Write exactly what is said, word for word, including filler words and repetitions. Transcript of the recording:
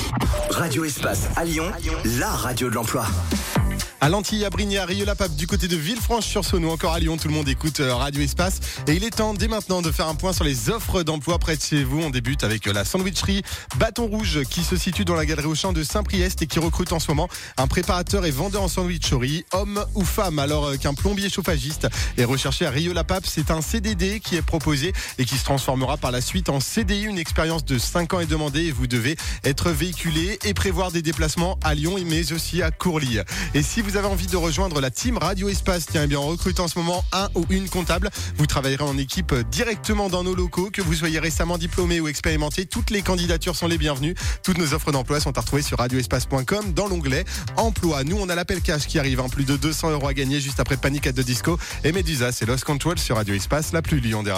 Radio Espace à Lyon, la radio de l'emploi. À Lantilly, à Brigny, à Rieux-la-Pape, du côté de Villefranche-sur-Saône ou encore à Lyon, tout le monde écoute Radio Espace. Et il est temps dès maintenant de faire un point sur les offres d'emploi près de chez vous. On débute avec la sandwicherie Bâton Rouge qui se situe dans la galerie Auchan de Saint-Priest et qui recrute en ce moment un préparateur et vendeur en sandwicherie, homme ou femme. Alors qu'un plombier chauffagiste est recherché à Rieux-la-Pape, c'est un C D D qui est proposé et qui se transformera par la suite en C D I. Une expérience de cinq ans est demandée et vous devez être véhiculé et prévoir des déplacements à Lyon mais aussi à Courly. Et si vous avez envie de rejoindre la team Radio Espace, tiens, eh bien, on recrute en ce moment un ou une comptable. Vous travaillerez en équipe directement dans nos locaux, que vous soyez récemment diplômé ou expérimenté. Toutes les candidatures sont les bienvenues. Toutes nos offres d'emploi sont à retrouver sur radio espace point com dans l'onglet emploi. Nous, on a l'appel cash qui arrive, hein, plus de deux cents euros à gagner juste après Panic at the Disco et Medusa, c'est Lost Control sur Radio Espace, la plus Lyon des